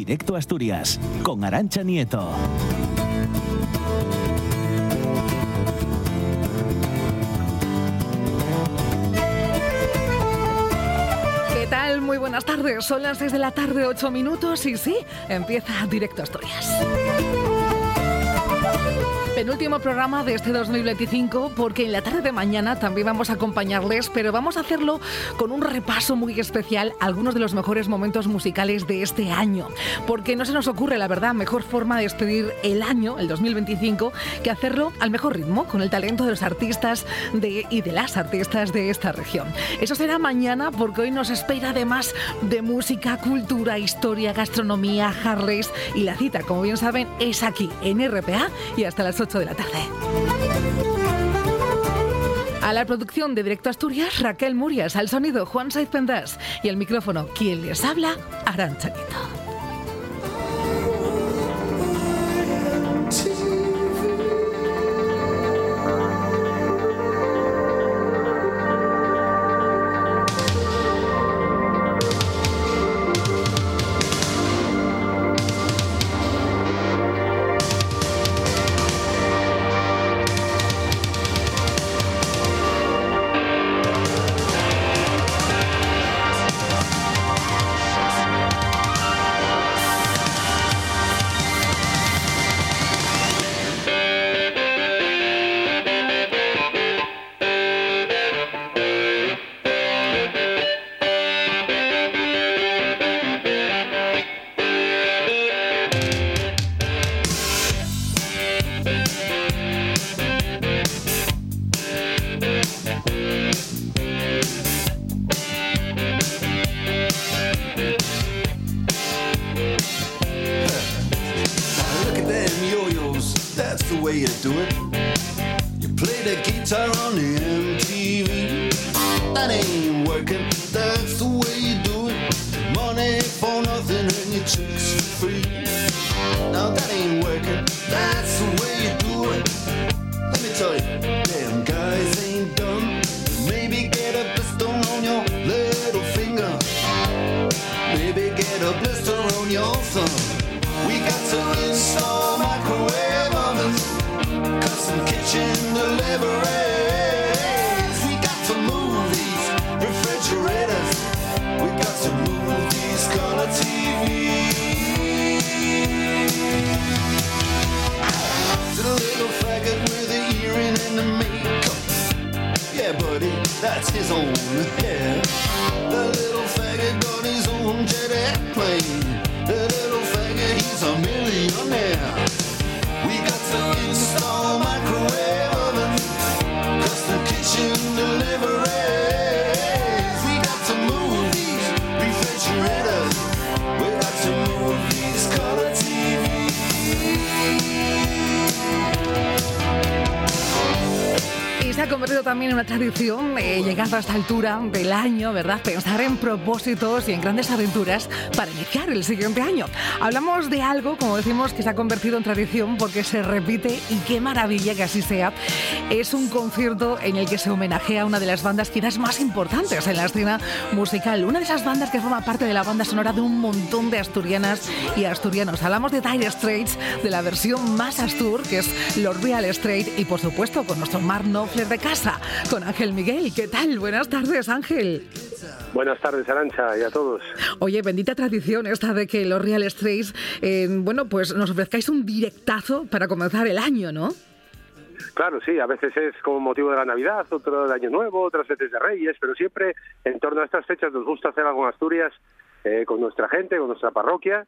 Directo a Asturias, con Arantxa Nieto. ¿Qué tal? Muy buenas tardes. Son las 6 de la tarde, 8 minutos y sí, empieza Directo a Asturias. Penúltimo programa de este 2025, porque en la tarde de mañana también vamos a acompañarles, pero vamos a hacerlo con un repaso muy especial a algunos de los mejores momentos musicales de este año, porque no se nos ocurre, la verdad, mejor forma de despedir el año, el 2025, que hacerlo al mejor ritmo, con el talento de los artistas y de las artistas de esta región. Eso será mañana, porque hoy nos espera además de música, cultura, historia, gastronomía, hard race, y la cita, como bien saben, es aquí, en RPA, y hasta las 8 de la tarde. A la producción de Directo Asturias, Raquel Murias, al sonido Juan Saiz Pendas y al micrófono, quien les habla, Arantxa Nieto. También una tradición, llegando a esta altura del año, ¿verdad? Pensar en propósitos y en grandes aventuras para iniciar el siguiente año. Hablamos de algo, como decimos, que se ha convertido en tradición porque se repite, y qué maravilla que así sea. Es un concierto en el que se homenajea a una de las bandas quizás más importantes en la escena musical. Una de esas bandas que forma parte de la banda sonora de un montón de asturianas y asturianos. Hablamos de Dire Straits, de la versión más astur, que es los Real Straight, y por supuesto con nuestro Mark Knopfler de casa, con Ángel Miguel. ¿Qué tal? Buenas tardes, Ángel. Buenas tardes, Arantxa, y a todos. Oye, bendita tradición esta de que los Real Straits, pues nos ofrezcáis un directazo para comenzar el año, ¿no? Claro, sí, a veces es como motivo de la Navidad, otro de Año Nuevo, otras veces de Reyes, pero siempre en torno a estas fechas nos gusta hacer algo en Asturias, con nuestra gente, con nuestra parroquia,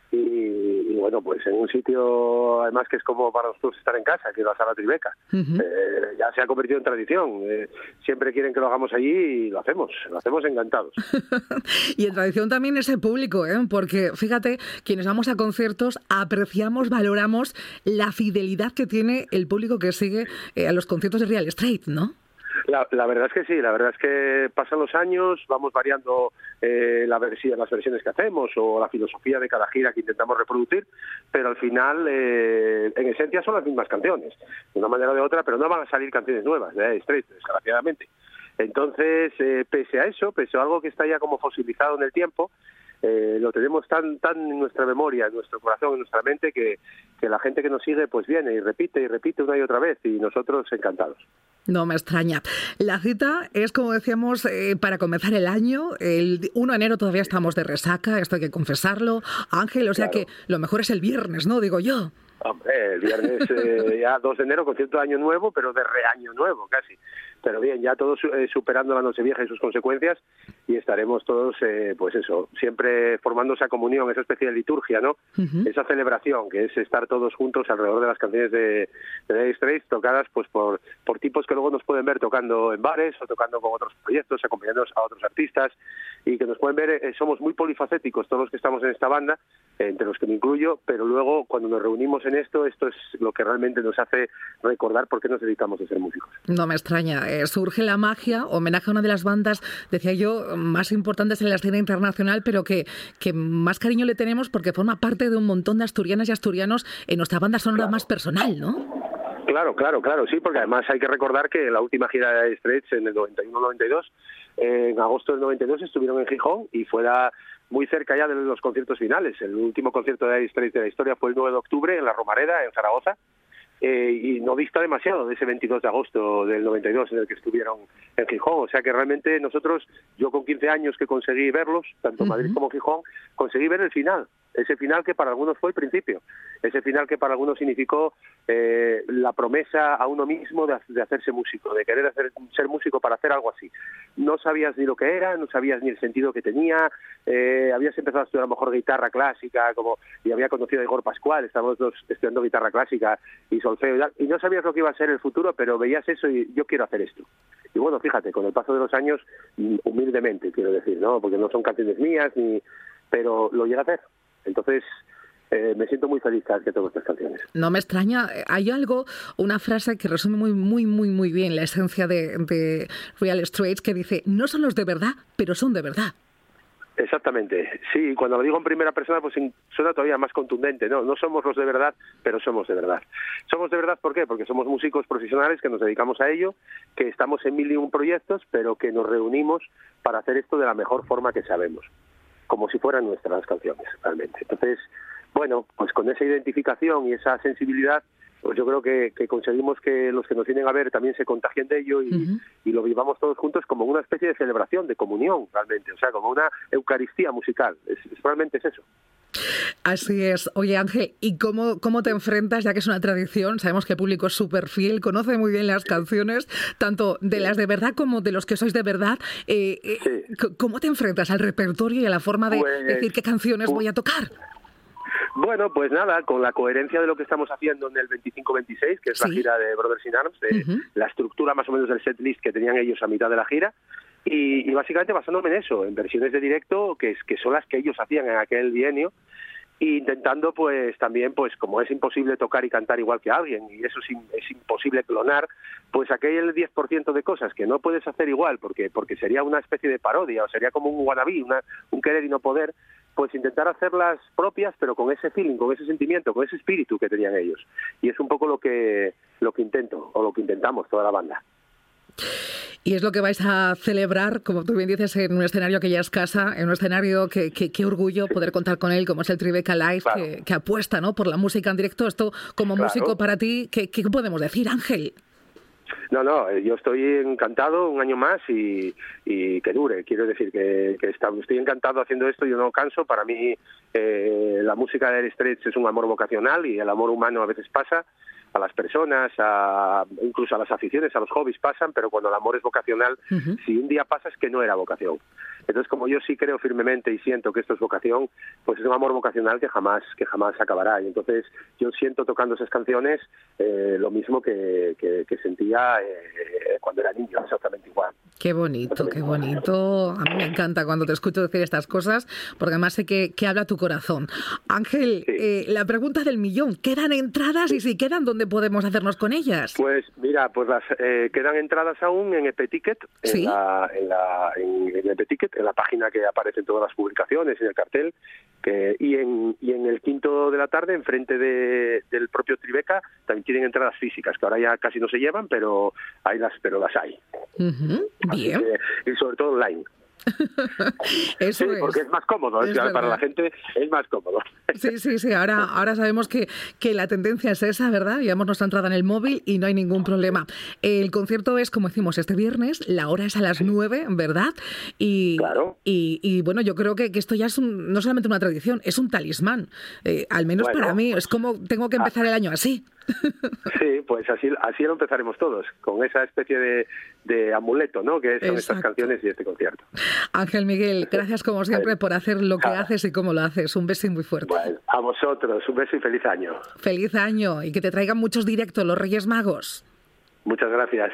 y bueno, pues en un sitio además que es como para nosotros estar en casa, que es la Sala Tribeca. Ya se ha convertido en tradición, siempre quieren que lo hagamos allí y lo hacemos encantados. Y en tradición también ese público, porque fíjate, quienes vamos a conciertos apreciamos, valoramos la fidelidad que tiene el público que sigue a los conciertos de Real Straight, ¿no? La verdad es que sí, la verdad es que pasan los años, vamos variando las versiones que hacemos o la filosofía de cada gira que intentamos reproducir, pero al final, en esencia, son las mismas canciones, de una manera o de otra, pero no van a salir canciones nuevas de Straight, desgraciadamente. Entonces, pese a eso, pese a algo que está ya como fosilizado en el tiempo, lo tenemos tan en nuestra memoria, en nuestro corazón, en nuestra mente, que la gente que nos sigue pues viene y repite una y otra vez, y nosotros encantados. No me extraña. La cita es, como decíamos, para comenzar el año. El 1 de enero todavía estamos de resaca, esto hay que confesarlo, Ángel, o sea que lo mejor es el viernes, ¿no? Digo yo. Hombre, el viernes ya 2 de enero, concierto de Año Nuevo, pero de reaño nuevo casi. Pero bien, ya todos superando la Nochevieja y sus consecuencias, y estaremos todos, pues eso, siempre formando esa comunión, esa especie de liturgia, ¿no? Uh-huh. Esa celebración, que es estar todos juntos alrededor de las canciones de Dire Straits, tocadas pues por tipos que luego nos pueden ver tocando en bares o tocando con otros proyectos, acompañándonos a otros artistas, y que nos pueden ver, somos muy polifacéticos todos los que estamos en esta banda, entre los que me incluyo, pero luego cuando nos reunimos en esto es lo que realmente nos hace recordar por qué nos dedicamos a ser músicos. No me extraña. Surge La Magia, homenaje a una de las bandas, decía yo, más importantes en la escena internacional, pero que más cariño le tenemos porque forma parte de un montón de asturianas y asturianos en nuestra banda sonora más personal, ¿no? Claro, sí, porque además hay que recordar que la última gira de Dire Straits en el 91-92, en agosto del 92 estuvieron en Gijón y fuera muy cerca ya de los conciertos finales. El último concierto de Dire Straits de la historia fue el 9 de octubre en la Romareda, en Zaragoza, y no dista demasiado de ese 22 de agosto del 92 en el que estuvieron en Gijón. O sea que realmente nosotros, yo con 15 años que conseguí verlos, tanto en Madrid como en Gijón, conseguí ver el final. Ese final que para algunos fue el principio, ese final que para algunos significó la promesa a uno mismo de hacerse músico, de querer ser músico para hacer algo así. No sabías ni lo que era, no sabías ni el sentido que tenía, habías empezado a estudiar a lo mejor guitarra clásica, y había conocido a Igor Pascual, estábamos dos estudiando guitarra clásica y solfeo y tal, y no sabías lo que iba a ser el futuro, pero veías eso y yo quiero hacer esto. Y bueno, fíjate, con el paso de los años, humildemente quiero decir, ¿no? Porque no son canciones mías, pero lo llegué a hacer. Entonces, me siento muy feliz cada vez que toco estas canciones. No me extraña. Hay una frase que resume muy bien la esencia de Dire Straits, que dice, no son los de verdad, pero son de verdad. Exactamente, sí, cuando lo digo en primera persona pues suena todavía más contundente, no somos los de verdad, pero somos de verdad. Somos de verdad, ¿por qué? Porque somos músicos profesionales que nos dedicamos a ello, que estamos en 1001 proyectos, pero que nos reunimos para hacer esto de la mejor forma que sabemos, como si fueran nuestras canciones, realmente. Entonces, bueno, pues con esa identificación y esa sensibilidad, pues yo creo que conseguimos que los que nos vienen a ver también se contagien de ello y lo vivamos todos juntos como una especie de celebración, de comunión, realmente, o sea, como una eucaristía musical, realmente es eso. Así es. Oye, Ángel, ¿y cómo te enfrentas, ya que es una tradición? Sabemos que el público es súper fiel, conoce muy bien las canciones, tanto de las de verdad como de los que sois de verdad. Sí. ¿Cómo te enfrentas al repertorio y a la forma de decir qué canciones voy a tocar? Bueno, pues nada, con la coherencia de lo que estamos haciendo en el 25-26, que es la gira de Brothers in Arms, la estructura más o menos del setlist que tenían ellos a mitad de la gira, y básicamente basándome en eso, en versiones de directo que son las que ellos hacían en aquel bienio, e intentando pues también, pues como es imposible tocar y cantar igual que alguien, y eso es imposible clonar, pues aquel 10% de cosas que no puedes hacer igual, porque sería una especie de parodia, o sería como un wannabe, un querer y no poder, pues intentar hacerlas propias, pero con ese feeling, con ese sentimiento, con ese espíritu que tenían ellos. Y es un poco lo que intento, o lo que intentamos toda la banda. Y es lo que vais a celebrar, como tú bien dices, en un escenario que ya es casa, en un escenario que orgullo poder contar con él, como es el Tribeca Live, claro, que apuesta, ¿no?, por la música en directo. Esto, como músico para ti, ¿qué podemos decir, Ángel? No, yo estoy encantado un año más y que dure. Quiero decir que estoy encantado haciendo esto, yo no canso. Para mí la música de Dire Straits es un amor vocacional y el amor humano a veces pasa. A las personas, incluso a las aficiones, a los hobbies pasan, pero cuando el amor es vocacional, si un día pasa es que no era vocación. Entonces, como yo sí creo firmemente y siento que esto es vocación, pues es un amor vocacional que jamás acabará. Y entonces yo siento tocando esas canciones lo mismo que sentía cuando era niño, exactamente igual. Qué bonito, qué bonito. A mí me encanta cuando te escucho decir estas cosas, porque además sé que habla tu corazón. Ángel, sí. La pregunta del millón, ¿quedan entradas? Y si quedan, ¿dónde podemos hacernos con ellas? Pues mira, quedan entradas aún en EP Ticket, ¿sí?, en EP Ticket, en la página que aparecen todas las publicaciones, en el cartel, y en el quinto de la tarde, enfrente del propio Tribeca, también tienen entradas físicas, que ahora ya casi no se llevan, pero las hay. Bien. Y sobre todo online. Eso Sí, porque es más cómodo, es para verdad. la gente es más cómodo. Sí. Ahora sabemos que la tendencia es esa, ¿verdad? Llevamos nuestra entrada en el móvil y no hay ningún problema. El concierto es, como decimos, este viernes, la hora es a las 9, ¿verdad? Y, Claro. y bueno, yo creo que esto ya es no solamente una tradición, es un talismán. Al menos Bueno, para mí, es como tengo que empezar el año así. Sí, pues así lo empezaremos todos, con esa especie de amuleto, ¿no? Que son estas Exacto. canciones y este concierto. Ángel Miguel, gracias como siempre por hacer lo que haces y cómo lo haces. Un beso muy fuerte. Bueno, a vosotros, un beso y feliz año. Feliz año y que te traigan muchos directos los Reyes Magos. Muchas gracias.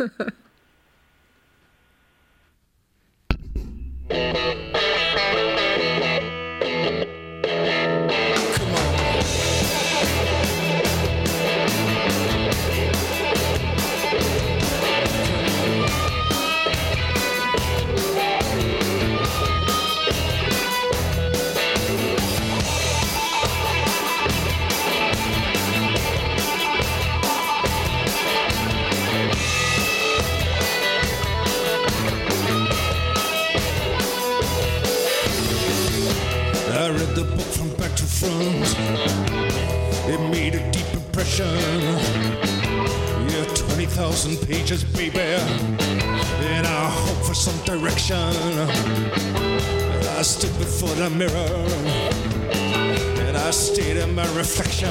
I read the book from back to front. It made a deep impression. Yeah, 20,000 pages, baby. And I hope for some direction. I stood before the mirror. And I stared at my reflection.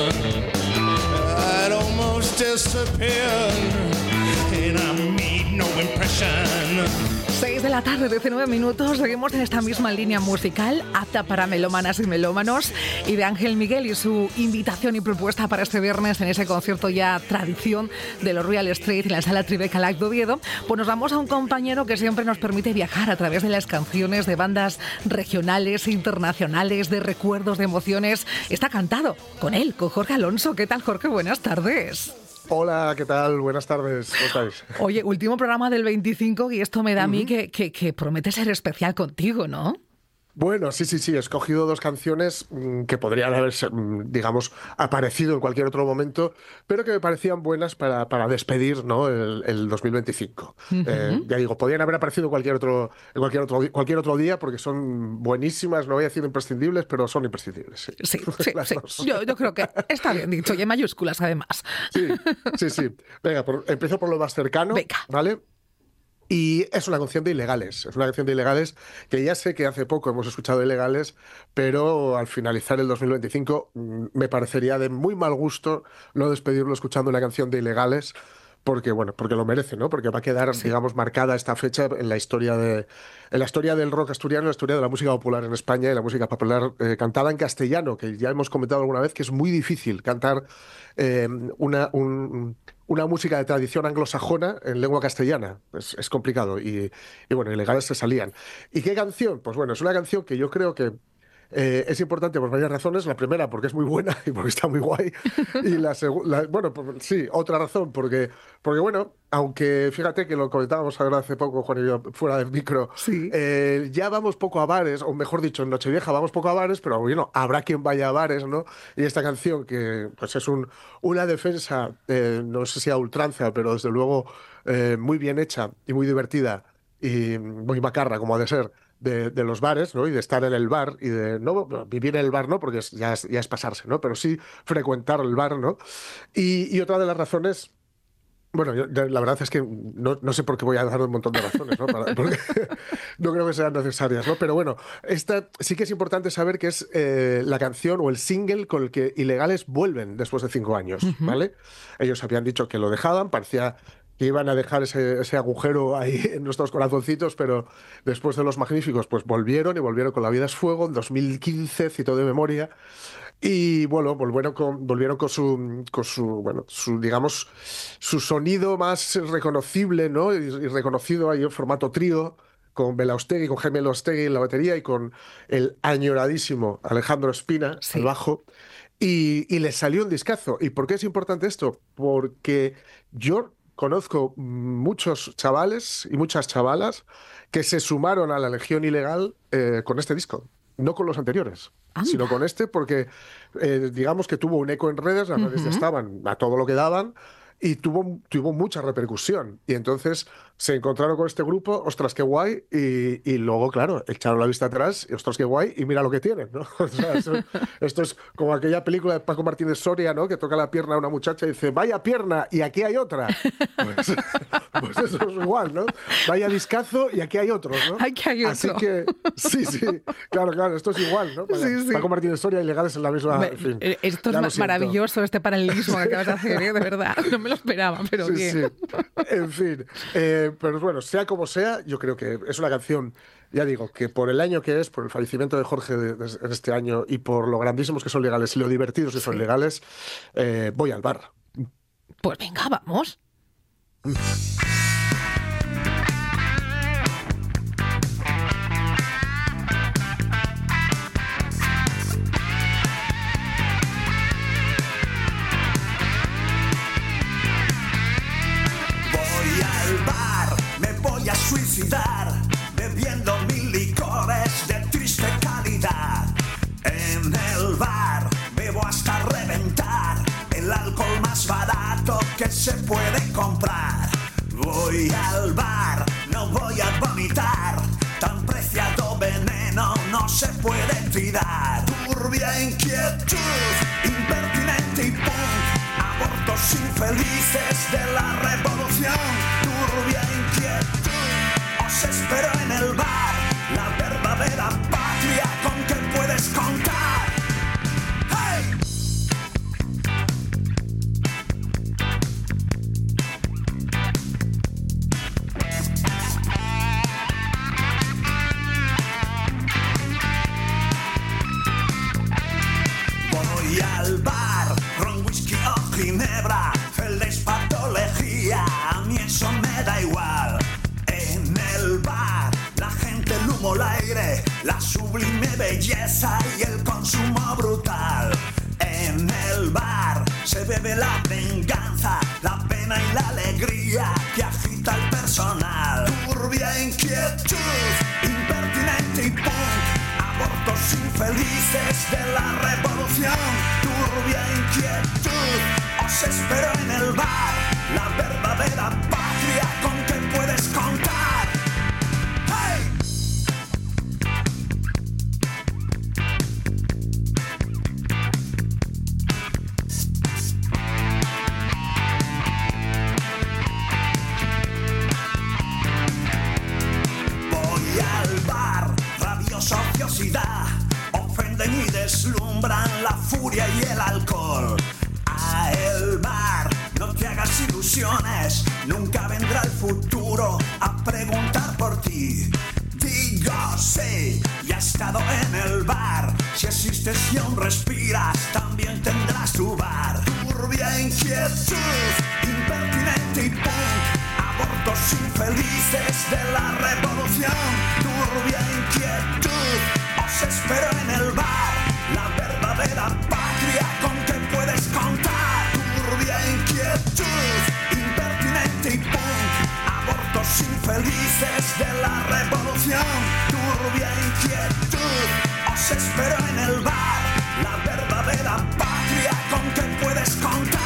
I'd almost disappeared. And I made no impression. 6 de la tarde, 19 minutos. Seguimos en esta misma línea musical, apta para melómanas y melómanos, y de Ángel Miguel y su invitación y propuesta para este viernes en ese concierto ya tradición de los Real Street en la Sala Tribeca Lac de Oviedo. Pues nos vamos a un compañero que siempre nos permite viajar a través de las canciones de bandas regionales, internacionales, de recuerdos, de emociones. Está cantado con él, con Jorge Alonso. ¿Qué tal, Jorge? Buenas tardes. Hola, ¿qué tal? Buenas tardes, ¿cómo estáis? Oye, último programa del 25 y esto me da a mí que promete ser especial contigo, ¿no? Bueno, sí, he escogido dos canciones que podrían haber, digamos, aparecido en cualquier otro momento, pero que me parecían buenas para despedir, ¿no? el 2025. Ya digo, podrían haber aparecido en cualquier otro día porque son buenísimas, no voy a decir imprescindibles, pero son imprescindibles. Sí, Las sí. dos. Yo creo que está bien dicho y en mayúsculas además. Sí. Venga, empiezo por lo más cercano, Venga. ¿vale? Y es una canción de Ilegales. Es una canción de Ilegales que ya sé que hace poco hemos escuchado de Ilegales, pero al finalizar el 2025 me parecería de muy mal gusto no despedirlo escuchando una canción de Ilegales, porque lo merece, ¿no? Porque va a quedar, digamos, marcada esta fecha en la historia del rock asturiano, en la historia de la música popular en España y la música popular cantada en castellano, que ya hemos comentado alguna vez que es muy difícil cantar una música de tradición anglosajona en lengua castellana. Es complicado y bueno, Ilegales se salían. ¿Y qué canción? Pues bueno, es una canción que yo creo que es importante por varias razones. La primera, porque es muy buena y porque está muy guay. Y la segunda, bueno, sí, otra razón, porque bueno, aunque fíjate que lo comentábamos ahora hace poco, Juan y yo, fuera del micro, Sí. ya vamos poco a bares, o mejor dicho, en Nochevieja vamos poco a bares, pero bueno, habrá quien vaya a bares, ¿no? Y esta canción, que pues es una defensa, no sé si a ultranza, pero desde luego muy bien hecha y muy divertida y muy macarra, como ha de ser, de los bares, ¿no? Y de estar en el bar y de no vivir en el bar, ¿no? Porque ya es pasarse, ¿no? Pero sí frecuentar el bar, ¿no? Y otra de las razones. Bueno, la verdad es que no sé por qué voy a dar un montón de razones, ¿no? Porque no creo que sean necesarias, ¿no? Pero bueno, esta sí que es importante saber que es la canción o el single con el que Ilegales vuelven después de 5 años, ¿vale? Ellos habían dicho que lo dejaban, parecía que iban a dejar ese agujero ahí en nuestros corazoncitos, pero después de Los Magníficos, pues volvieron con La Vida es Fuego en 2015, cito de memoria. Y bueno, volvieron con digamos, su sonido más reconocible, ¿no? Y reconocido ahí en formato trío, con Belaustegui, con Jaime Belaustegui en la batería y con el añoradísimo Alejandro Espina Sí. al bajo. Y les salió un discazo. ¿Y por qué es importante esto? Porque yo conozco muchos chavales y muchas chavalas que se sumaron a la Legión Ilegal con este disco, no con los anteriores. Anda. Sino con este porque digamos que tuvo un eco en redes, las redes estaban a todo lo que daban y tuvo mucha repercusión. Y entonces se encontraron con este grupo, ostras, qué guay, y luego, claro, echaron la vista atrás, y ostras, qué guay, y mira lo que tienen, ¿no? O sea, esto es como aquella película de Paco Martínez Soria, ¿no? Que toca la pierna a una muchacha y dice, vaya pierna, y aquí hay otra. Pues eso es igual, ¿no? Vaya discazo, y aquí hay otros, ¿no? Aquí hay otro. Así que, sí, claro, esto es igual, ¿no? Sí. Paco Martínez Soria y Legales en la misma, en fin. Esto es maravilloso, este paralelismo que acabas de hacer, ¿eh? De verdad. No me lo esperaba, pero sí, bien. Sí. En fin, pero bueno, sea como sea, yo creo que es una canción, ya digo, que por el año que es, por el fallecimiento de Jorge en este año y por lo grandísimos que son Legales y lo divertidos que son Legales, voy al bar. Pues venga, vamos. A suicidar, bebiendo 1000 licores de triste calidad. En el bar bebo hasta reventar, el alcohol más barato que se puede comprar. Voy al bar, no voy a vomitar, tan preciado veneno no se puede tirar. Turbia inquietud, impertinente y punk, abortos infelices de la revolución. Turbia inquietud, os espero en el bar, la verdadera patria con que puedes contar. ¡Hey! Voy al bar, ron, whisky o ginebra, el despatología, a mí eso me da igual. En el bar, la gente, el humo, el aire, la sublime belleza y el consumo brutal. En el bar se bebe la venganza, la pena y la alegría que agita al personal. Turbia inquietud, impertinente y punk, abortos infelices de la revolución. Turbia inquietud, os espero en el bar, la verdadera patria con que puedes contar. ¡Hey! Voy al bar, rabiosa ociosidad, ofenden y deslumbran la furia y el alcohol. A el bar, no te hagas ilusiones, nunca vendrá el futuro a preguntar por ti. Digo sí, ya he estado en el bar, si existes y aún respiras, también tendrás tu bar. Turbia inquietud, impertinente y punk, abortos infelices de la revolución. Turbia inquietud, os espero en el bar, la verdadera patria con que puedes contar. Turbia inquietud, impertinente y punk, abortos infelices de la revolución. Turbia inquietud, os espero en el bar, la verdadera patria con que puedes contar.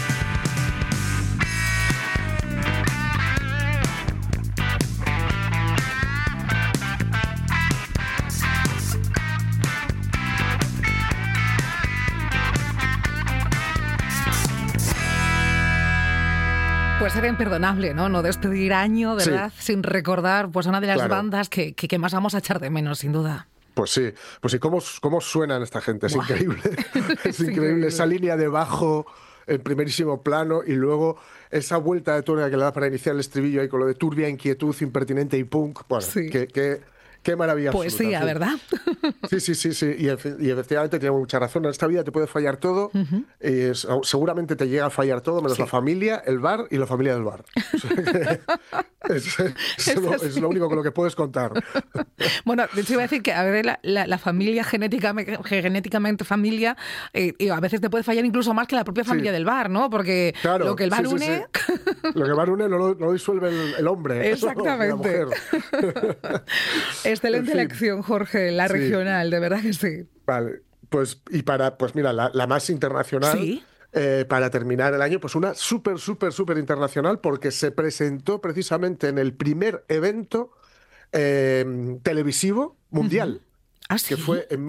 Pues era imperdonable, ¿no? No despedir año, ¿verdad? Sí. Sin recordar pues una de las bandas que más vamos a echar de menos, sin duda. Pues sí, ¿cómo suenan esta gente? Es increíble. Es increíble esa línea de bajo en primerísimo plano y luego esa vuelta de tuerca que le da para iniciar el estribillo ahí con lo de turbia, inquietud, impertinente y punk. Bueno, sí. Qué maravilla. Poesía, absoluta, ¿verdad? Sí. Y efectivamente tiene mucha razón. En esta vida te puede fallar todo. Seguramente te llega a fallar todo, menos la familia, el bar y la familia del bar. O sea, es lo único con lo que puedes contar. Bueno, de hecho iba a decir que a ver, la familia genéticamente familia, y a veces te puede fallar incluso más que la propia familia del bar, ¿no? Porque claro, lo que el bar une... Lo que el bar une no lo disuelve el hombre. Exactamente. Excelente lección, Jorge, la regional, de verdad que sí. Vale, pues mira, la más internacional, para terminar el año, pues una súper internacional, porque se presentó precisamente en el primer evento televisivo mundial, ¿Ah, sí? que fue en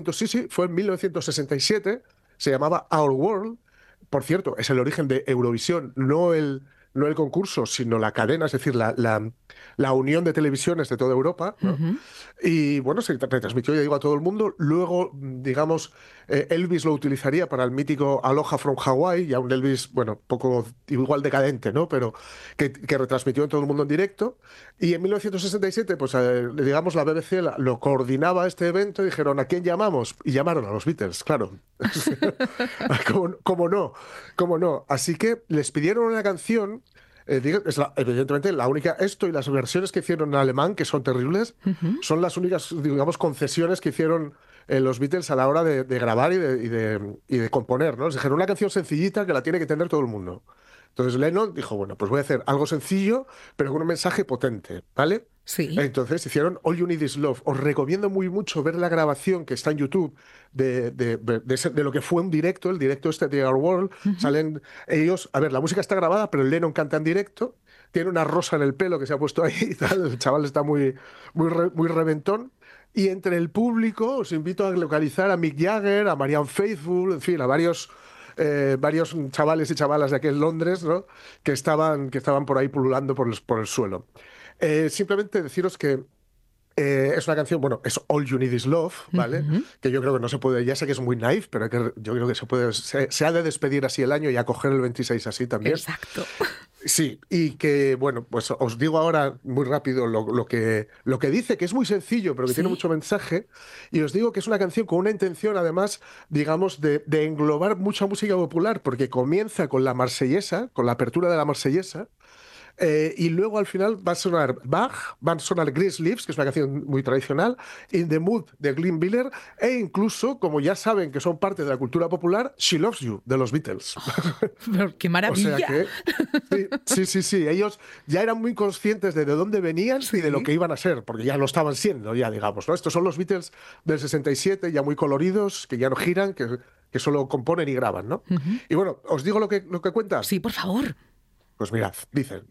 1967, se llamaba Our World. Por cierto, es el origen de Eurovisión, no el concurso, sino la cadena, es decir, la unión de televisiones de toda Europa, ¿no? Y bueno, se retransmitió, ya digo, a todo el mundo. Luego, digamos, Elvis lo utilizaría para el mítico Aloha from Hawaii, ya un Elvis, bueno, poco igual decadente, ¿no? Pero que retransmitió en todo el mundo en directo. Y en 1967, pues digamos, la BBC lo coordinaba este evento y dijeron, ¿a quién llamamos? Y llamaron a los Beatles, claro. ¿Cómo no? Así que les pidieron una canción. Evidentemente, la única, esto y las versiones que hicieron en alemán, que son terribles, son las únicas, digamos, concesiones que hicieron los Beatles a la hora de grabar y de componer, ¿no? Les dijeron una canción sencillita que la tiene que tener todo el mundo. Entonces Lennon dijo, bueno, pues voy a hacer algo sencillo, pero con un mensaje potente, ¿vale? Sí. Entonces hicieron All You Need Is Love. Os recomiendo mucho ver la grabación que está en YouTube de lo que fue un directo, el directo este de Our World. Salen ellos, a ver, la música está grabada, pero Lennon canta en directo, tiene una rosa en el pelo que se ha puesto ahí y tal, el chaval está muy reventón. Y entre el público os invito a localizar a Mick Jagger, a Marianne Faithfull, en fin, a varios chavales y chavalas de aquel Londres, ¿no? que estaban por ahí pululando por el suelo. Simplemente deciros que es una canción, bueno, es All You Need Is Love, ¿vale? Que yo creo que no se puede, ya sé que es muy naif, pero yo creo que se ha de despedir así el año y acoger el 26 así también. Exacto. Sí, y que, bueno, pues os digo ahora muy rápido lo que dice, que es muy sencillo, pero que tiene mucho mensaje, y os digo que es una canción con una intención, además, digamos, de englobar mucha música popular, porque comienza con la Marsellesa, con la apertura de la Marsellesa, y luego al final va a sonar Bach, van a sonar Grease Lips, que es una canción muy tradicional, In the Mood de Glenn Miller, e incluso, como ya saben que son parte de la cultura popular, She Loves You de los Beatles. Pero ¡qué maravilla! O sea que, sí, ellos ya eran muy conscientes de dónde venían y de lo que iban a ser, porque ya lo estaban siendo, ya digamos, ¿no? Estos son los Beatles del 67, ya muy coloridos, que ya no giran, que solo componen y graban, ¿no? Y bueno, ¿os digo lo que cuentan? Sí, por favor. Pues mirad, dicen: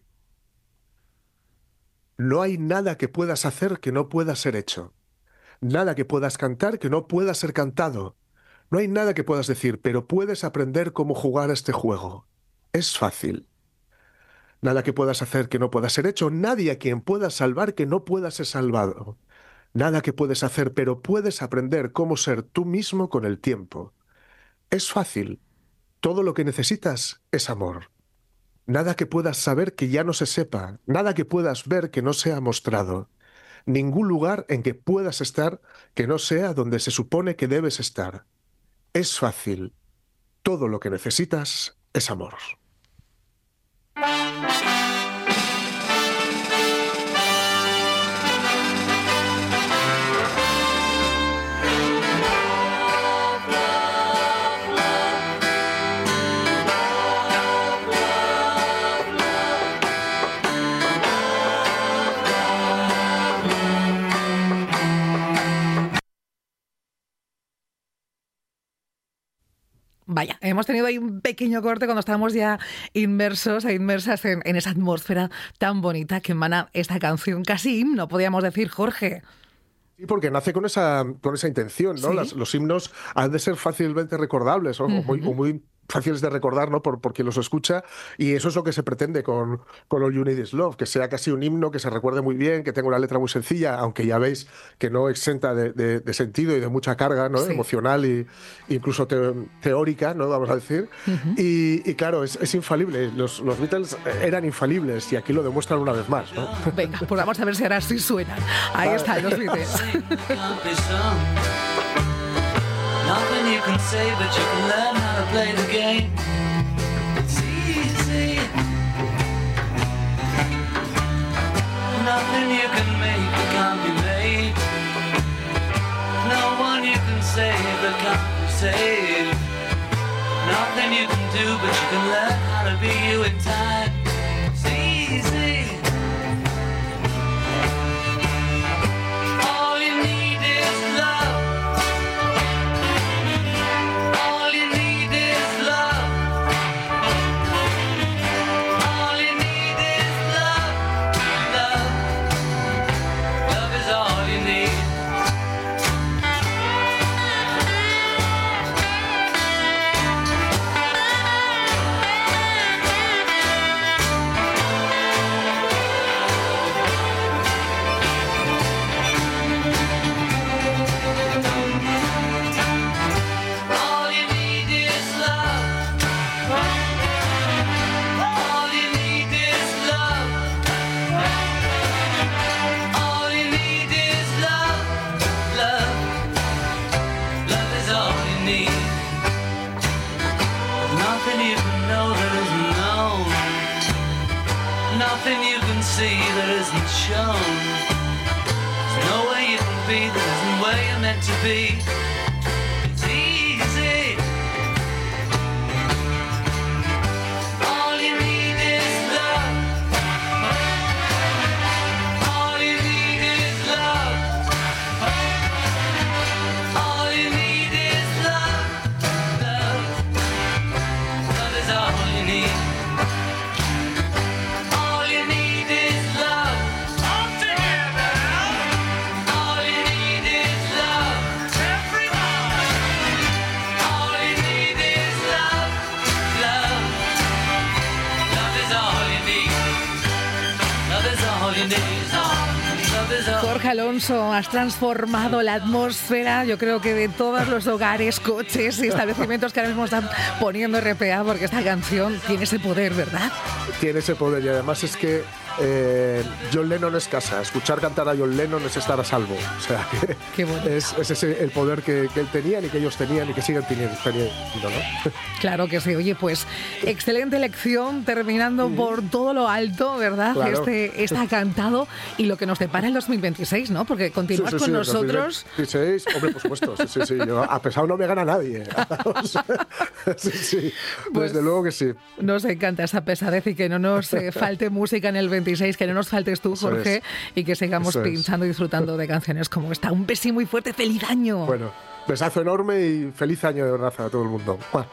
no hay nada que puedas hacer que no pueda ser hecho. Nada que puedas cantar que no pueda ser cantado. No hay nada que puedas decir, pero puedes aprender cómo jugar a este juego. Es fácil. Nada que puedas hacer que no pueda ser hecho. Nadie a quien puedas salvar que no pueda ser salvado. Nada que puedes hacer, pero puedes aprender cómo ser tú mismo con el tiempo. Es fácil. Todo lo que necesitas es amor. Nada que puedas saber que ya no se sepa, nada que puedas ver que no sea mostrado, ningún lugar en que puedas estar que no sea donde se supone que debes estar. Es fácil. Todo lo que necesitas es amor. Vaya, hemos tenido ahí un pequeño corte cuando estábamos ya inmersas en esa atmósfera tan bonita que emana esta canción, casi himno, podríamos decir, Jorge. Sí, porque nace con esa intención, ¿no? Sí. Los himnos han de ser fácilmente recordables, o muy fáciles de recordar, ¿no? Por quien los escucha, y eso es lo que se pretende con All You Need Is Love, que sea casi un himno, que se recuerde muy bien, que tenga una letra muy sencilla, aunque ya veis que no exenta de sentido y de mucha carga, ¿no? Sí. Emocional e incluso teórica, ¿no? Vamos a decir. Y claro, es infalible. Los Beatles eran infalibles y aquí lo demuestran una vez más, ¿no? Venga, pues vamos a ver si ahora sí suenan. Ahí están los Beatles. Nothing you can say, but you can learn how to play the game. It's easy. Nothing you can make that can't be made. No one you can save that can't be saved. Nothing you can do, but you can learn how to be you in time. It's easy. All you need is love. All you need is love. isn't shown. There's nowhere you can be that isn't where you're meant to be. It's easy. All you need is love. All you need is love. All you need is love. Love. Love is all you need. All you need is love. All together. All you need is love. Everybody. All you need is love. Love. Love is all you need. Love is all you need. Love is all. Jorge Alonso, has transformado la atmósfera, yo creo que de todos los hogares, coches y establecimientos que ahora mismo están poniendo RPA, porque esta canción tiene ese poder, ¿verdad? Tiene ese poder y además es que John Lennon es casa. Escuchar cantar a John Lennon es estar a salvo. O sea, que Qué bonito. es ese el poder que él tenía y que ellos tenían y que siguen teniendo, ¿no? Claro que sí. Oye, pues excelente lección, terminando por todo lo alto, ¿verdad? Claro. Está cantado y lo que nos depara el 2026, ¿no? Porque continúas con nosotros. 2026, hombre, por supuesto. Sí. Yo, a pesar no me gana nadie. Sí. Pues Desde luego que sí. Nos encanta esa pesadez y que no nos falte música en el 26, que no nos faltes tú, Eso Jorge, es. y que sigamos Eso es. pinchando y disfrutando de canciones como esta. Un beso muy fuerte, feliz año. Bueno, besazo enorme y feliz año de verdad a todo el mundo. ¡Mua!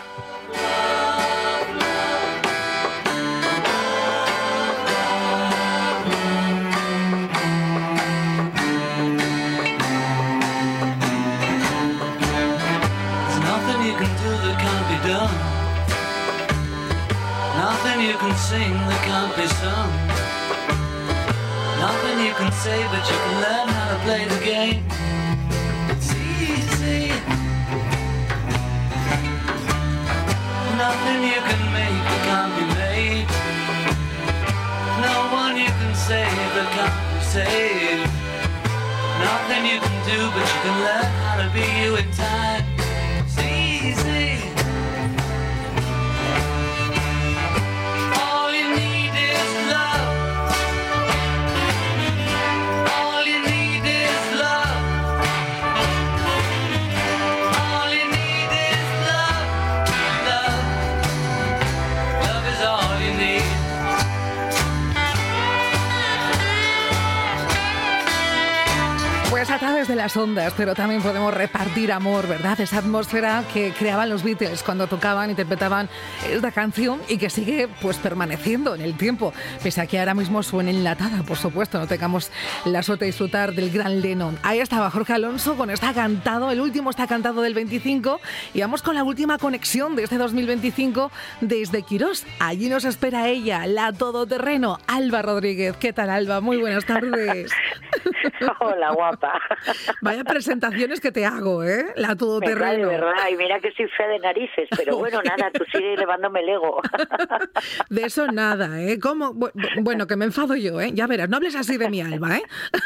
There's nothing you can do that can't be done. Nothing you can sing that can't be sung. Nothing you can say, but you can learn how to play the game. It's easy. Nothing you can make that can't be made. No one you can save that can't be saved. Nothing you can do, but you can learn how to be you in time. It's easy. All you need is love. All you need is love. All you need is love. Love. Love is all you need. Pues a través de las ondas, pero también podemos repartir amor, ¿verdad? Esa atmósfera que creaban los Beatles cuando tocaban, interpretaban esta canción y que sigue pues permaneciendo en el tiempo, pese a que ahora mismo suene enlatada, por supuesto, no tengamos la suerte de disfrutar del gran Lennon. Ahí estaba Jorge Alonso con Está Cantado, el último Está Cantado del 25, y vamos con la última conexión de este 2025 desde Quirós. Allí nos espera ella, la todoterreno, Alba Rodríguez. ¿Qué tal, Alba? Muy buenas tardes. Hola, guapa. Vaya presentaciones que te hago, ¿eh? La Me cae, todoterreno. de verdad, y mira que soy fea de narices, pero bueno, nada, tú sigues elevándome el ego. De eso nada, ¿eh? ¿Cómo? Bueno, que me enfado yo, ¿eh? Ya verás, no hables así de mi Alba, ¿eh?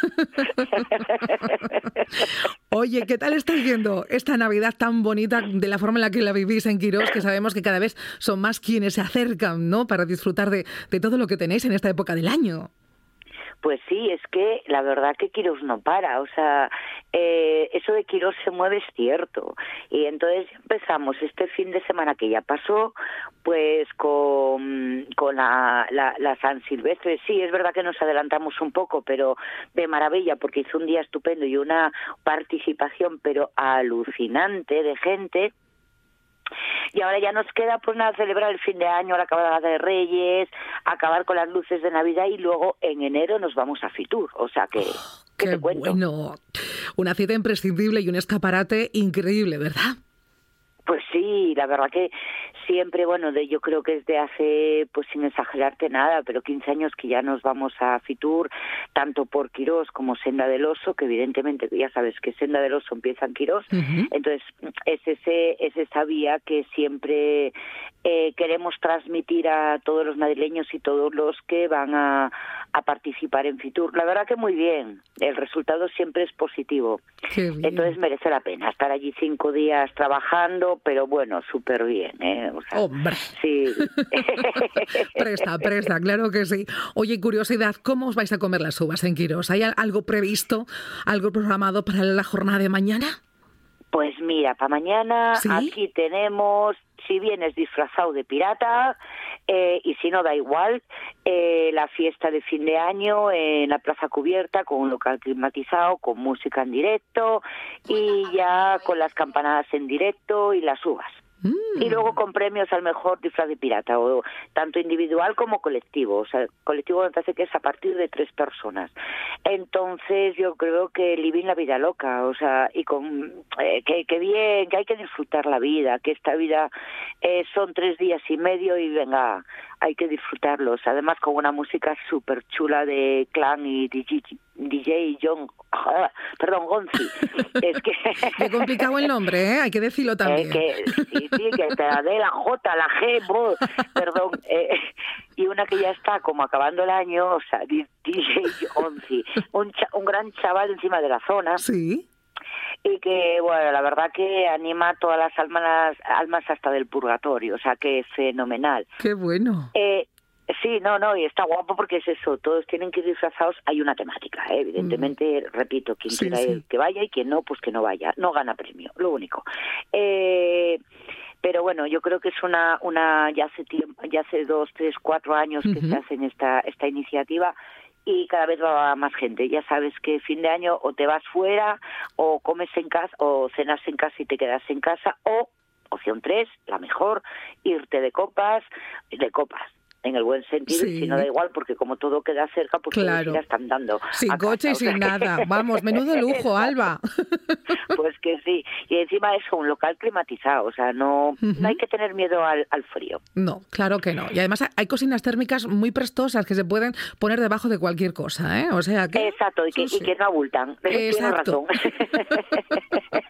Oye, ¿qué tal estáis viendo esta Navidad tan bonita de la forma en la que la vivís en Quirós? Que sabemos que cada vez son más quienes se acercan, ¿no? Para disfrutar de todo lo que tenéis en esta época del año. Pues sí, es que la verdad que Quirós no para, o sea, eso de Quirós se mueve es cierto. Y entonces empezamos este fin de semana que ya pasó, pues con la San Silvestre. Sí, es verdad que nos adelantamos un poco, pero de maravilla, porque hizo un día estupendo y una participación pero alucinante de gente. Y ahora ya nos queda pues nada, celebrar el fin de año, la cabalgata de Reyes, acabar con las luces de Navidad y luego en enero nos vamos a Fitur. O sea que, ¿qué ¡Qué te cuento? bueno! Una cita imprescindible y un escaparate increíble, ¿verdad? Pues sí, la verdad que siempre, bueno, yo creo que desde hace, pues sin exagerarte nada, pero 15 años que ya nos vamos a Fitur, tanto por Quirós como Senda del Oso, que evidentemente ya sabes que Senda del Oso empieza en Quirós, entonces es esa vía que siempre queremos transmitir a todos los madrileños y todos los que van a participar en Fitur. La verdad que muy bien, el resultado siempre es positivo. Qué bien. Entonces merece la pena estar allí 5 días trabajando, pero bueno, súper bien, ¿eh? O sea, Hombre. sí. Presta, claro que sí. Oye, curiosidad, ¿cómo os vais a comer las uvas en Quirós? ¿Hay algo previsto, algo programado para la jornada de mañana? Pues mira, para mañana ¿Sí? aquí tenemos, si vienes disfrazado de pirata, y si no da igual, la fiesta de fin de año en la plaza cubierta con un local climatizado, con música en directo y ya con las campanadas en directo y las uvas. Y luego con premios al mejor disfraz de pirata, o tanto individual como colectivo. O sea, colectivo me parece que es a partir de 3 personas. Entonces yo creo que living la vida loca, o sea, y con que bien, que hay que disfrutar la vida, que esta vida son 3 días y medio y venga, hay que disfrutarlos. Además con una música súper chula de Clan y DJ John, Gonzi. Es que Qué complicado el nombre, ¿eh? Hay que decirlo también. Sí, que te la D, la J, la G, perdón. Y una que ya está como acabando el año, o sea, DJ Gonzi, un gran chaval encima de la zona. Sí. Y que, bueno, la verdad que anima a todas las almas hasta del purgatorio, o sea, que es fenomenal. Qué bueno. Sí, no, y está guapo porque es eso, todos tienen que ir disfrazados, hay una temática, evidentemente, repito, quien Sí, quiera sí. que vaya y quien no, pues que no vaya, no gana premio, lo único. Pero bueno, yo creo que es una ya hace tiempo, ya hace 2, 3, 4 años que se hacen esta iniciativa y cada vez va más gente. Ya sabes que fin de año o te vas fuera o comes en casa o cenas en casa y te quedas en casa, o opción 3, la mejor, irte de copas, en el buen sentido, Sí. y si no da igual, porque como todo queda cerca, pues Claro. todos ya están dando Sin a coche y casa, o sea sin que- nada. Vamos, menudo lujo, Alba. Pues que sí, y encima eso, un local climatizado, o sea, no hay que tener miedo al frío. No, claro que no. Y además hay cocinas térmicas muy prestosas que se pueden poner debajo de cualquier cosa, ¿eh? O sea que... Exacto, y que, Sí, y que no abultan. Tienes Exacto. razón.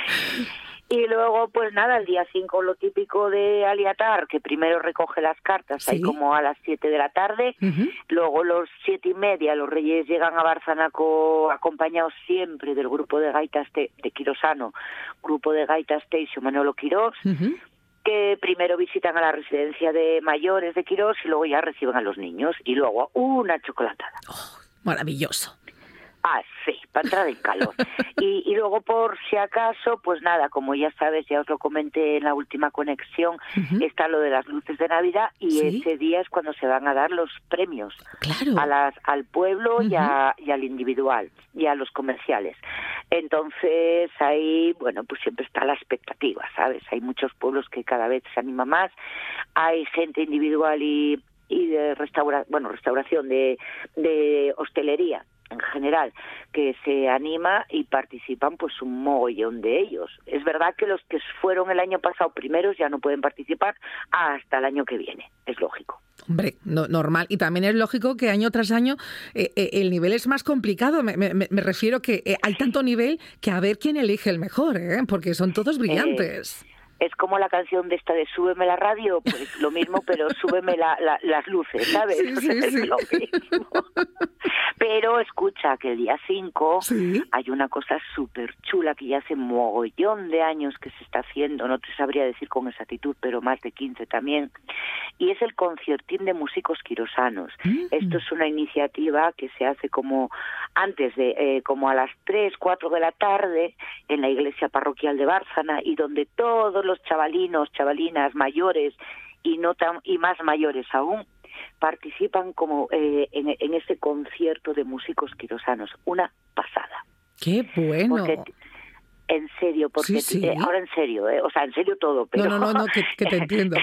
Y luego, pues nada, el día 5 lo típico de Aliatar, que primero recoge las cartas, ahí Sí. como a las 7 de la tarde. Ujú. Luego los 7:30 los Reyes llegan a Barzanaco acompañados siempre del grupo de gaitas de Quirosano, grupo de gaitas Teixo Manolo Quirós, Ujú. que primero visitan a la residencia de mayores de Quirós y luego ya reciben a los niños. Y luego una chocolatada. Maravilloso. Ah, sí, para entrar en calor. Y luego, por si acaso, pues nada, como ya sabes, ya os lo comenté en la última conexión, está lo de las luces de Navidad y Sí. ese día es cuando se van a dar los premios Claro. al pueblo y al individual y a los comerciales. Entonces, ahí, bueno, pues siempre está la expectativa, ¿sabes? Hay muchos pueblos que cada vez se anima más, hay gente individual y de restauración, de hostelería en general, que se anima y participan pues un mogollón de ellos. Es verdad que los que fueron el año pasado primeros ya no pueden participar hasta el año que viene, es lógico. Hombre, normal. Y también es lógico que año tras año el nivel es más complicado. Me refiero que hay tanto nivel que a ver quién elige el mejor, ¿eh? Porque son todos brillantes. Es como la canción de esta de súbeme la radio, pues lo mismo, pero súbeme las luces, ¿sabes? Sí, sí, Es sí. lo mismo. Pero escucha, que el día 5 Sí. hay una cosa súper chula que ya hace mogollón de años que se está haciendo, no te sabría decir con exactitud, pero más de 15 también, y es el conciertín de músicos quirosanos. Esto es una iniciativa que se hace como antes de, como a las 3, 4 de la tarde en la iglesia parroquial de Bárzana, y donde todos los chavalinos, chavalinas, mayores y más mayores aún, participan como en ese concierto de músicos quirosanos. Una pasada. ¡Qué bueno! Porque, en serio, porque Sí. ahora en serio, o sea, en serio todo, pero No, que te entiendo.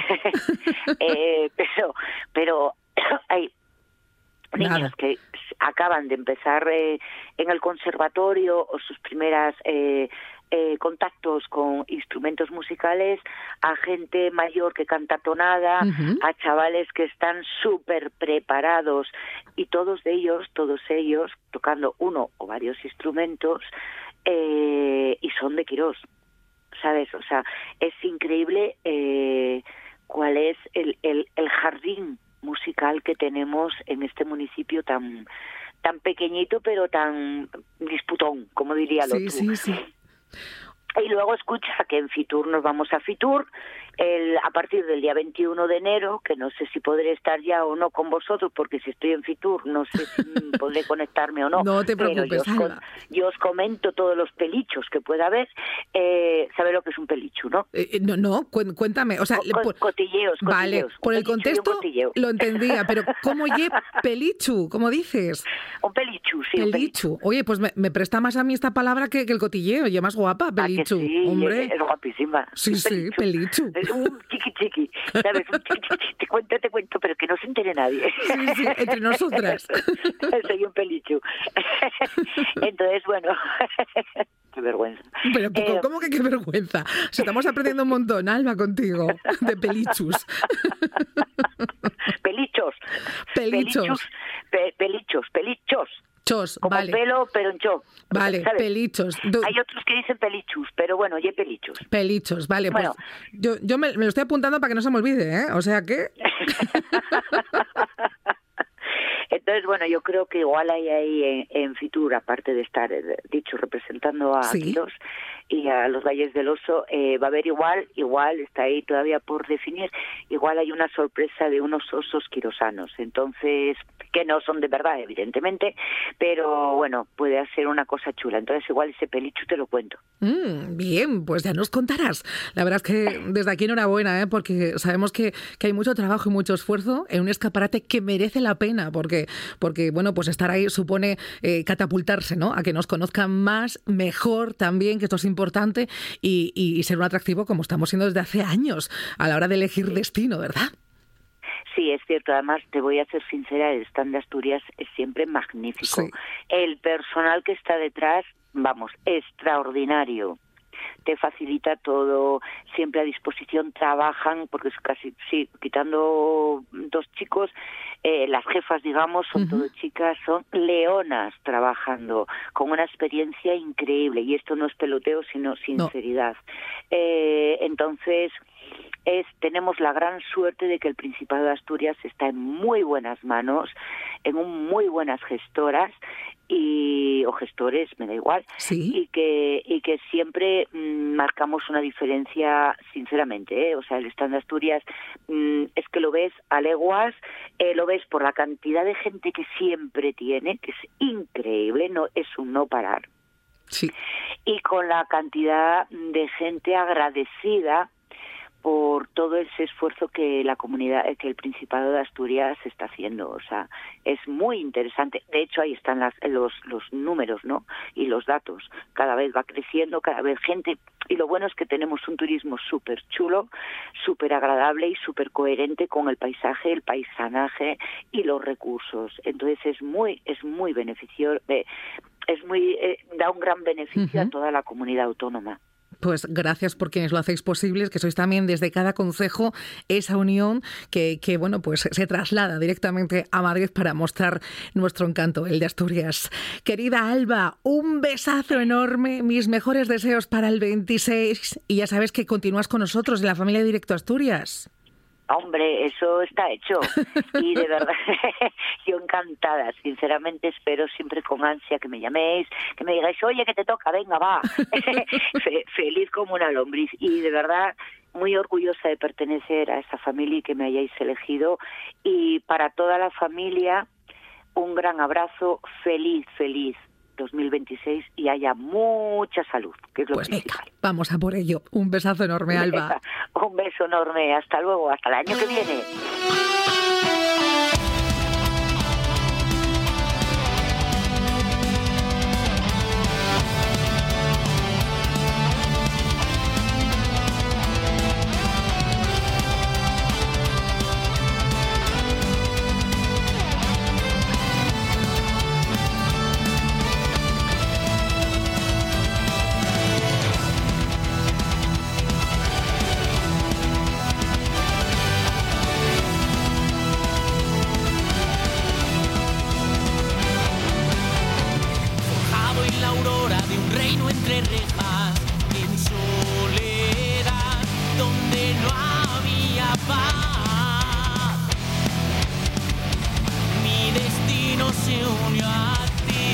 pero hay niños Nada. que acaban de empezar en el conservatorio o sus primeras contactos con instrumentos musicales, a gente mayor que canta tonada, a chavales que están súper preparados, y todos ellos tocando uno o varios instrumentos, y son de Quirós, ¿sabes? O sea, es increíble cuál es el jardín musical que tenemos en este municipio tan pequeñito pero tan disputón, como diría el otro. Sí. Y luego escucha que en Fitur nos vamos a Fitur a partir del día 21 de enero, que no sé si podré estar ya o no con vosotros, porque si estoy en Fitur no sé si podré conectarme o no. No te preocupes, pero Alba. yo os comento todos los pelichos que pueda haber. ¿Sabe lo que es un pelichu, no? Cuéntame. O sea, Cotilleos. Vale, por el Un pelichu y un contexto cotilleo. lo entendía, pero ¿cómo lle pelichu? ¿Cómo dices? Un pelichu, sí. Un Pelichu. Oye, pues me presta más a mí esta palabra que el cotilleo. Oye, más guapa, ¿A que pelichu. sí? Hombre. Es guapísima. Sí, sí, pelichu. Es un chiqui, ¿sabes? Un chiqui. Te cuento, pero que no se entere nadie. Sí, entre nosotras. Soy un pelichu. Entonces, bueno, qué vergüenza. Pero ¿cómo que qué vergüenza? O sea, estamos aprendiendo un montón, Alba, contigo, de pelichus. Pelichos. Pelichos. Chos, Como vale. pelo, pero en cho. Vale, ¿sabes? pelichos. Hay otros que dicen pelichus, pero bueno, oye, pelichos. Pelichos, vale, Bueno. pues yo me lo estoy apuntando para que no se me olvide, ¿eh? O sea que... Entonces, bueno, yo creo que igual hay ahí en Fitur, aparte de estar, dicho, representando a Sí. Quirós y a los Valles del Oso, va a haber igual, está ahí todavía por definir, igual hay una sorpresa de unos osos quirosanos, entonces, que no son de verdad, evidentemente, pero bueno, puede ser una cosa chula. Entonces, igual ese pelichu te lo cuento. Bien, pues ya nos contarás. La verdad es que desde aquí enhorabuena, porque sabemos que hay mucho trabajo y mucho esfuerzo en un escaparate que merece la pena, porque bueno, pues estar ahí supone catapultarse, ¿no? A que nos conozcan más, mejor también, que esto es importante, y ser un atractivo como estamos siendo desde hace años a la hora de elegir destino, ¿verdad? Sí, es cierto. Además, te voy a ser sincera, el stand de Asturias es siempre magnífico. Sí. El personal que está detrás, vamos, extraordinario. Te facilita todo, siempre a disposición, trabajan, porque es casi, sí, quitando 2 chicos, las jefas, digamos, son todo chicas, son leonas trabajando, con una experiencia increíble, y esto no es peloteo, sino sinceridad. Entonces, tenemos la gran suerte de que el Principado de Asturias está en muy buenas manos, en muy buenas gestoras, o gestores, me da igual, Sí. y que siempre marcamos una diferencia, sinceramente, O sea, el stand de Asturias es que lo ves a leguas, lo ves por la cantidad de gente que siempre tiene, que es increíble, no es un no parar, Sí. y con la cantidad de gente agradecida por todo ese esfuerzo que la comunidad, que el Principado de Asturias está haciendo. O sea, es muy interesante. De hecho, ahí están los números, ¿no? Y los datos. Cada vez va creciendo, cada vez gente. Y lo bueno es que tenemos un turismo súper chulo, súper agradable y súper coherente con el paisaje, el paisanaje y los recursos. Entonces es muy beneficioso, da un gran beneficio a toda la comunidad autónoma. Pues gracias por quienes lo hacéis posible, que sois también desde cada concejo esa unión que bueno, pues se traslada directamente a Madrid para mostrar nuestro encanto, el de Asturias. Querida Alba, un besazo enorme, mis mejores deseos para el 26, y ya sabes que continúas con nosotros en la familia de Directo Asturias. Hombre, eso está hecho. Y de verdad, yo encantada. Sinceramente espero siempre con ansia que me llaméis, que me digáis, oye, que te toca, venga, va. Feliz como una lombriz. Y de verdad, muy orgullosa de pertenecer a esa familia y que me hayáis elegido. Y para toda la familia, un gran abrazo, feliz 2026, y haya mucha salud, que es lo Pues principal. venga, vamos a por ello. Un besazo enorme, Alba. Un beso enorme. Hasta luego, hasta el año que viene. Forjado en la aurora de un reino entre rejas, en soledad, donde no había paz. Mi destino se unió a ti.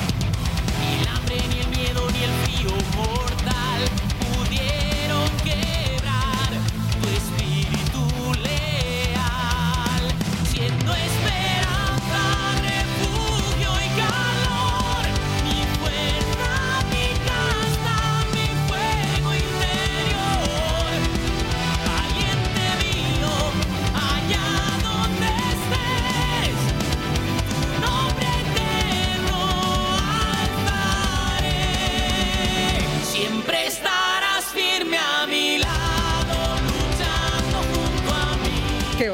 Ni el hambre, ni el miedo, ni el frío mortal pudieron que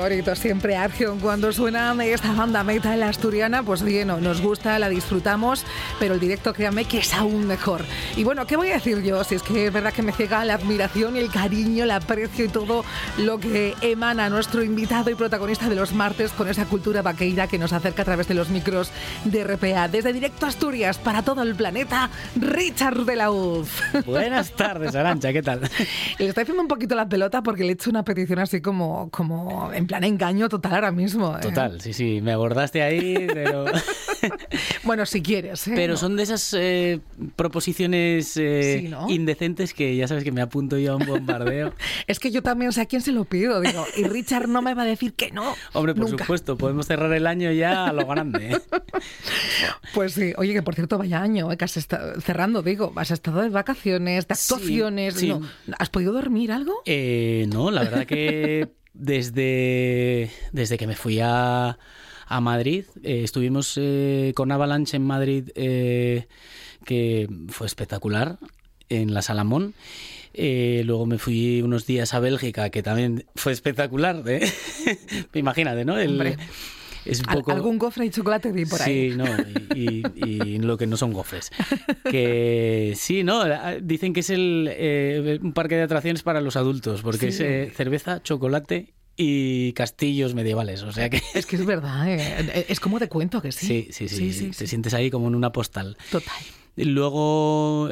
bonito, siempre Argion. Cuando suena esta banda metal asturiana, pues oye, no, nos gusta, la disfrutamos, pero el directo, créanme, que es aún mejor. Y bueno, ¿qué voy a decir yo? Si es que es verdad que me ciega la admiración, el cariño, el aprecio y todo lo que emana nuestro invitado y protagonista de los martes con esa cultura vaqueira que nos acerca a través de los micros de RPA. Desde Directo Asturias para todo el planeta, Richard de la Uz. Buenas tardes, Arantxa, ¿qué tal? Le estoy haciendo un poquito la pelota porque le he hecho una petición así como en plan engaño total ahora mismo. Total, sí, me abordaste ahí, pero... Bueno, si quieres. Pero son de esas proposiciones Sí, ¿no? indecentes que ya sabes que me apunto yo a un bombardeo. Es que yo también sé a quién se lo pido, digo, y Richard no me va a decir que no. Hombre, por nunca. Supuesto, podemos cerrar el año ya a lo grande, ¿eh? Pues sí, oye, que por cierto, vaya año, que has estado cerrando, digo, has estado de vacaciones, de actuaciones, Sí. ¿no? ¿Has podido dormir algo? No, la verdad que desde que me fui a Madrid, estuvimos con Avalanche en Madrid, que fue espectacular, en la Salamón. Luego me fui unos días a Bélgica, que también fue espectacular, ¿eh? Imagínate, ¿no? Hombre. Es un poco... Algún gofre y chocolate vi por ahí. Sí, no, y lo que no son gofres. Que sí, no, dicen que es un parque de atracciones para los adultos, porque Sí. es cerveza, chocolate y castillos medievales, o sea que... Es que es verdad, es como de cuento que sí. Sí, te sientes ahí como en una postal. Total. Luego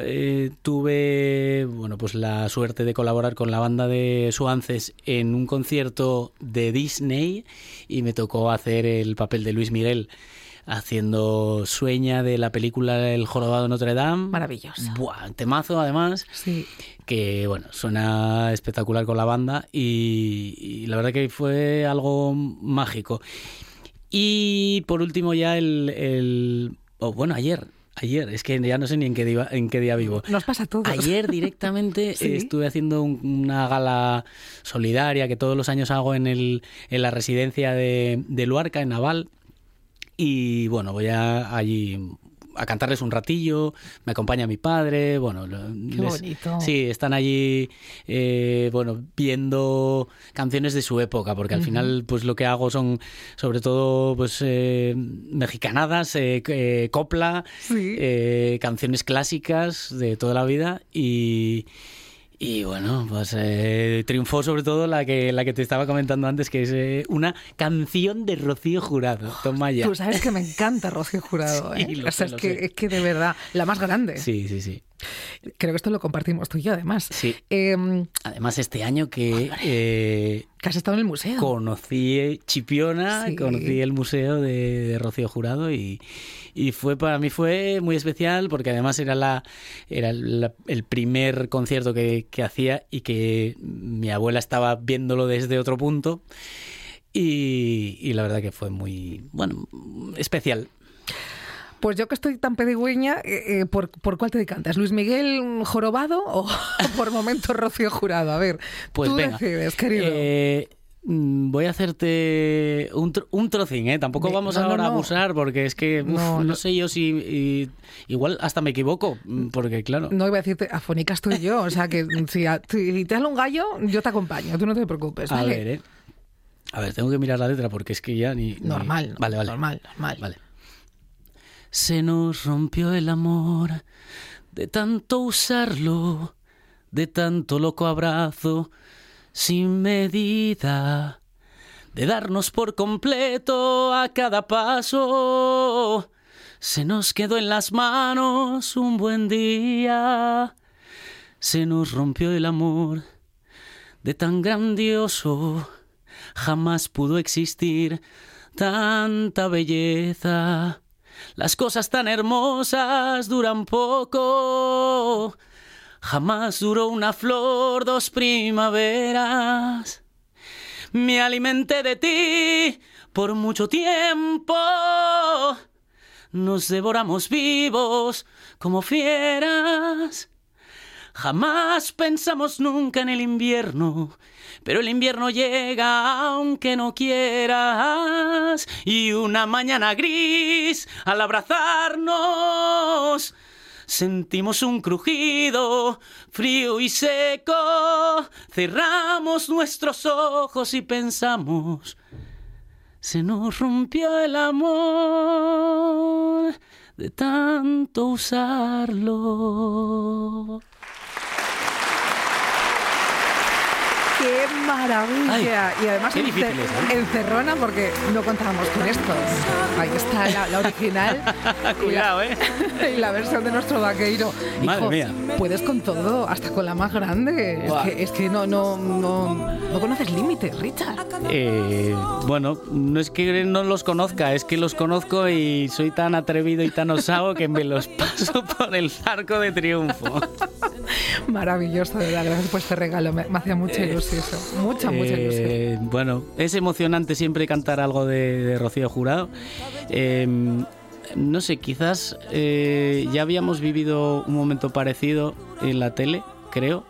tuve pues la suerte de colaborar con la banda de Suances en un concierto de Disney y me tocó hacer el papel de Luis Miguel haciendo Sueña de la película El jorobado de Notre Dame. Maravilloso. Buah, temazo además. Sí. Que suena espectacular con la banda y la verdad que fue algo mágico. Y por último ya Ayer, es que ya no sé ni en qué día vivo. Nos pasa a todos. Ayer directamente ¿Sí? estuve haciendo una gala solidaria que todos los años hago en la residencia de Luarca, en Naval. Y bueno, voy allí a cantarles un ratillo, me acompaña mi padre, Qué bonito. Sí, están allí viendo canciones de su época, porque al final pues lo que hago son sobre todo mexicanadas, copla, Sí. canciones clásicas de toda la vida y bueno, pues triunfó sobre todo la que te estaba comentando antes, que es una canción de Rocío Jurado. Toma ya. Tú sabes que me encanta Rocío Jurado, ¿eh? Sí, lo O sea, sé, es que de verdad, la más grande. Sí. Creo que esto lo compartimos tú y yo, además. Sí. Que Además, este año que has estado en el museo. conocí Chipiona, Sí. conocí el museo de Rocío Jurado y para mí fue muy especial porque además era el primer concierto que hacía y que mi abuela estaba viéndolo desde otro punto y la verdad que fue muy, especial. Pues yo que estoy tan pedigüeña, ¿por cuál te decantas? ¿Luis Miguel Jorobado o por momentos Rocío Jurado? A ver, Pues tú venga, decides, querido. voy a hacerte un trocín, ¿eh? Tampoco vamos no, ahora a no. abusar porque es que no sé yo si igual hasta me equivoco, porque claro. No iba a decirte, afónica estoy yo. O sea, que si te sale un gallo, yo te acompaño. Tú no te preocupes, A ¿vale? ver, A ver, tengo que mirar la letra porque es que ya ni... Normal, Vale. normal. Vale. Se nos rompió el amor de tanto usarlo, de tanto loco abrazo sin medida, de darnos por completo a cada paso. Se nos quedó en las manos un buen día, se nos rompió el amor de tan grandioso, jamás pudo existir tanta belleza. Las cosas tan hermosas duran poco, jamás duró una flor 2 primaveras. Me alimenté de ti por mucho tiempo, nos devoramos vivos como fieras. Jamás pensamos nunca en el invierno, pero el invierno llega aunque no quieras. Y una mañana gris, al abrazarnos, sentimos un crujido frío y seco, cerramos nuestros ojos y pensamos, se nos rompió el amor de tanto usarlo. ¡Qué maravilla! Ay, y además qué difícil es, ¿eh? encerrona porque no contábamos con esto. Ahí está la original. Cuidado, y la versión de nuestro vaqueiro. Madre Hijo, mía. puedes con todo, hasta con la más grande. Buah. Es que no conoces límites, Richard. Bueno, no es que no los conozca, es que los conozco y soy tan atrevido y tan osado que me los paso por el arco de triunfo. Maravilloso, de verdad. Gracias por este regalo. Me hacía mucha ilusión eso. Mucha ilusión. Bueno, es emocionante siempre cantar algo de Rocío Jurado. No sé, quizás ya habíamos vivido un momento parecido en la tele, creo.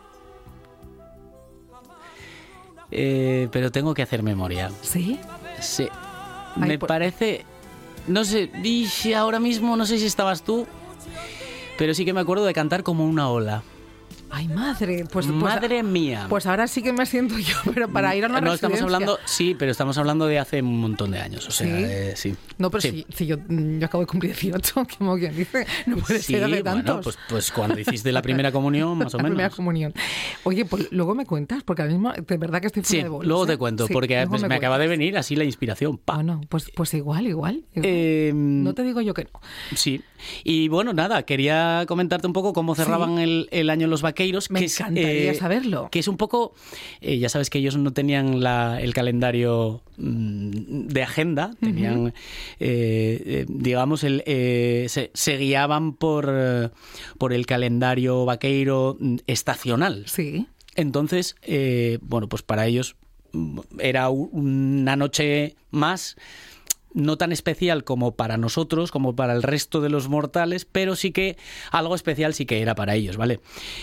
Pero tengo que hacer memoria. ¿Sí? Sí. Ay, Me parece... No sé, dije ahora mismo, no sé si estabas tú, pero sí que me acuerdo de cantar como una ola. Ay, madre. Madre mía. Pues ahora sí que me siento yo, pero para ir a una No, estamos residencia. hablando, sí, pero estamos hablando de hace un montón de años, o sea, sí. No, pero Sí. si yo acabo de cumplir 18, como quien dice, no puede Sí, ser hace bueno, tantos. pues cuando hiciste la primera comunión, más o La menos. primera comunión. Oye, pues luego me cuentas, porque ahora mismo de verdad que estoy fuera Sí, de bolos. luego ¿eh? te cuento, Sí, porque luego pues, me acaba de cuentas. venir así la inspiración. ¡Pa! Bueno, pues igual. No te digo yo que no. Sí. Y bueno, nada, quería comentarte un poco cómo cerraban el año los vaqueiros. Me encantaría saberlo. Que es un poco, ya sabes que ellos no tenían el calendario de agenda, tenían, digamos, se guiaban por el calendario vaqueiro estacional. Sí. Entonces, bueno, pues para ellos era una noche más, no tan especial como para nosotros, como para el resto de los mortales, pero sí que algo especial sí que era para ellos, ¿vale?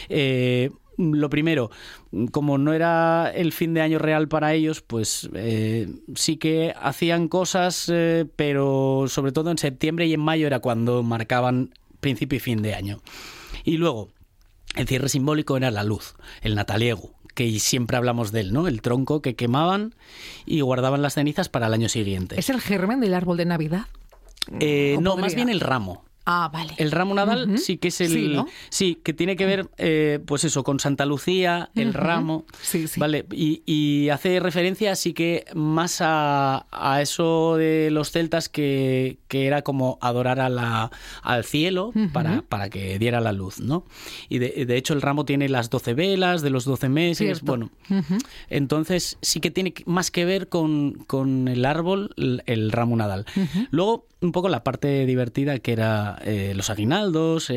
Lo primero, como no era el fin de año real para ellos, pues sí que hacían cosas, pero sobre todo en septiembre y en mayo era cuando marcaban principio y fin de año. Y luego, el cierre simbólico era la luz, el nataliegu, que siempre hablamos de él, ¿no? El tronco que quemaban y guardaban las cenizas para el año siguiente. ¿Es el germen del árbol de Navidad? No, podría? más bien el ramo. Ah, vale. El ramo Nadal sí que es el... Sí, ¿no? Sí, que tiene que ver, pues eso, con Santa Lucía, el ramo. Sí. Vale, y hace referencia sí que más a eso de los celtas que era como adorar al cielo para que diera la luz, ¿no? Y de hecho el ramo tiene las 12 velas de los 12 meses. Cierto. Bueno, entonces sí que tiene más que ver con el árbol, el ramo Nadal. Luego, un poco la parte divertida que era los aguinaldos,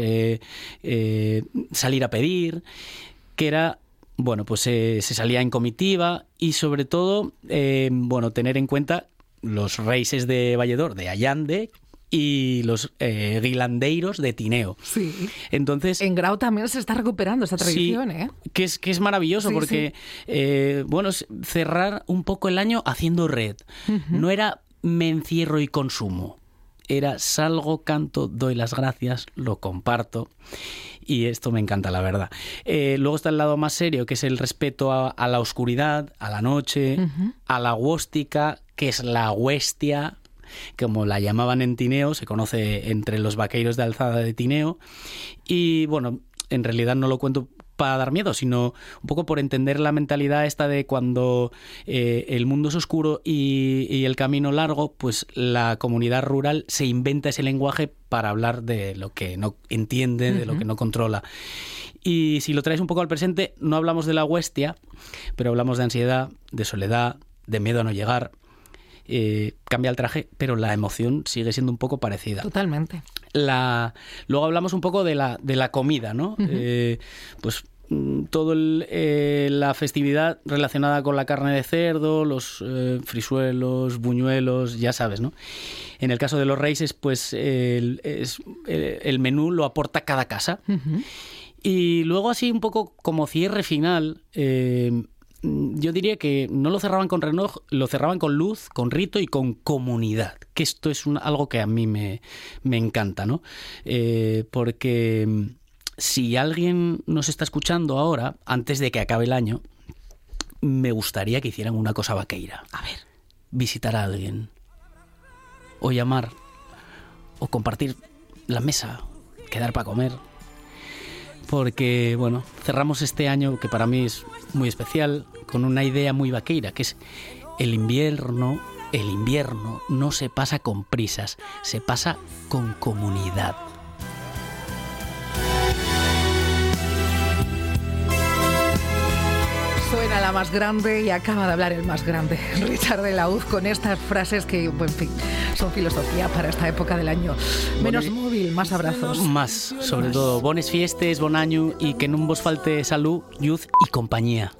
salir a pedir, que era, bueno, pues se salía en comitiva y sobre todo, bueno, tener en cuenta los reises de Valledor, de Allande, y los guilandeiros de Tineo. Sí. Entonces, En Grau también se está recuperando esta tradición, ¿eh? que es maravilloso Sí, porque, bueno, es cerrar un poco el año haciendo red. No era me encierro y consumo. Era salgo, canto, doy las gracias, lo comparto y esto me encanta, la verdad. Luego está el lado más serio, que es el respeto a la oscuridad, a la noche, a la huóstica, que es la huestia, como la llamaban en Tineo, se conoce entre los vaqueiros de alzada de Tineo. Y bueno, en realidad no lo cuento para dar miedo, sino un poco por entender la mentalidad esta de cuando el mundo es oscuro y el camino largo, pues la comunidad rural se inventa ese lenguaje para hablar de lo que no entiende, de lo que no controla. Y si lo traes un poco al presente, no hablamos de la huestia, pero hablamos de ansiedad, de soledad, de miedo a no llegar. Cambia el traje, pero la emoción sigue siendo un poco parecida. Totalmente. Luego hablamos un poco de la comida, ¿no? Pues todo la festividad relacionada con la carne de cerdo, los frisuelos, buñuelos, ya sabes, ¿no? En el caso de los reises, pues el menú lo aporta cada casa. Y luego así un poco como cierre final, yo diría que no lo cerraban con reloj, lo cerraban con luz, con rito y con comunidad, que esto es algo que a mí me encanta, ¿no? Porque si alguien nos está escuchando ahora, antes de que acabe el año, me gustaría que hicieran una cosa vaqueira. A ver. Visitar a alguien, o llamar, o compartir la mesa, quedar para comer. Porque, bueno, cerramos este año, que para mí es muy especial, con una idea muy vaqueira, que es el invierno no se pasa con prisas, se pasa con comunidad. Suena la más grande y acaba de hablar el más grande, Richard de la Hoz, con estas frases que, en fin, son filosofía para esta época del año. Menos móvil, más abrazos. Más, sobre todo, bones fiestes, bon año y que non vos falte salud, luz y compañía.